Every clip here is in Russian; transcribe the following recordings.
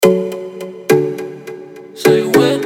Say when,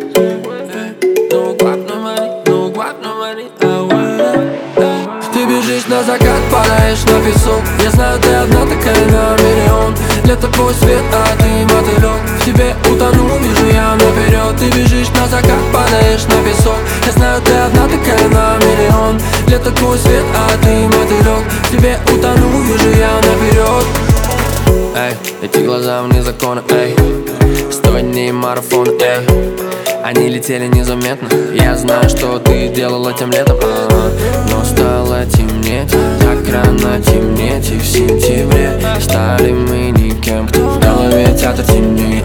no guap, no money, no guap, no money, I will. Ты бежишь на закат, падаешь на песок. Я знаю, ты одна такая на миллион. Лето твой свет, а ты мотылек. В тебе утону, вижу я наперед. Ты бежишь на закат, падаешь на песок. Я знаю, ты одна такая на миллион. Лето твой свет, а ты мотылек. В тебе утону, вижу я наперед. Эй, эти глаза вне закона, эй. 100 дней марафон, эй. Они летели незаметно. Я знаю, что ты делала тем летом, но стало темнеть, так рано темнеть. И в сентябре стали мы никем. В голове театр теней,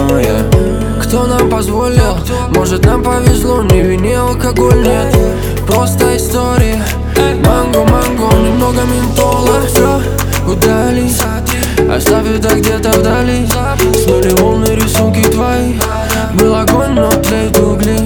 Кто нам позволил? Может, нам повезло. Не вини, алкоголь нет, просто история. Манго, манго, немного ментола. Все, удались, оставь это где-то вдали. Смыли волны, рисунки твои. Был огонь, но тлеют угли.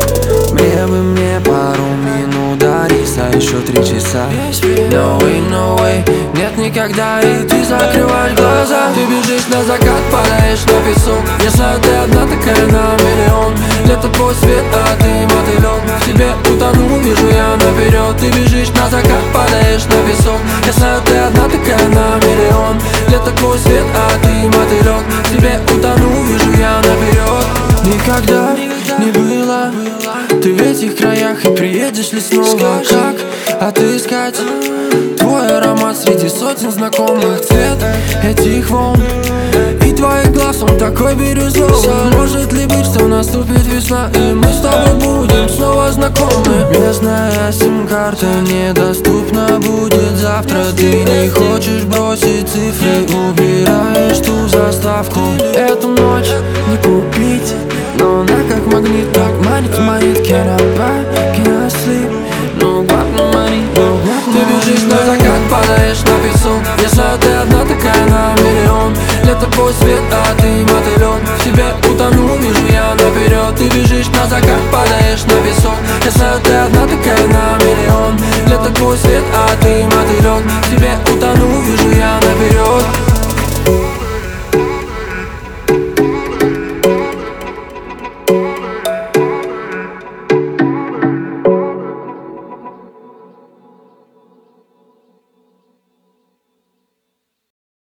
Мне пару минут до риса, еще 3 часа. No way, no way, нет никогда. И ты закрываешь глаза. Ты бежишь на закат, падаешь на песок. Я знаю, ты одна такая на миллион. Лето твой свет, а ты мотылек. В тебе утону, вижу я наперед. Ты бежишь на закат, падаешь на песок. Я знаю, ты одна такая на миллион. Лето твой свет, а ты мотылек. В тебе утону, вижу я наперед. Никогда не было ты в этих краях, и приедешь ли снова? Как отыскать твой аромат среди сотен знакомых? Цвет этих волн и твоих глаз, он такой бирюзовый. Может ли быть, что наступит весна, и мы с тобой будем снова знакомы? Местная сим-карта недоступна будет завтра. Ты не хочешь бросить цифры, убираешь ту заставку. Эту ночь не купить, но она как магнит, так манит. Can I buy, can I sleep? No guap, no money, no guap, no money. Ты бежишь на закат, падаешь на песок. Я знаю, ты одна такая на миллион. Лето твой свет, а ты мотылек. В тебе утону, вижу я наперед. Ты бежишь на закат, падаешь на песок. Я знаю, ты одна такая на миллион. Лето твой свет, а ты мотылек. В тебе утону, вижу я наперед.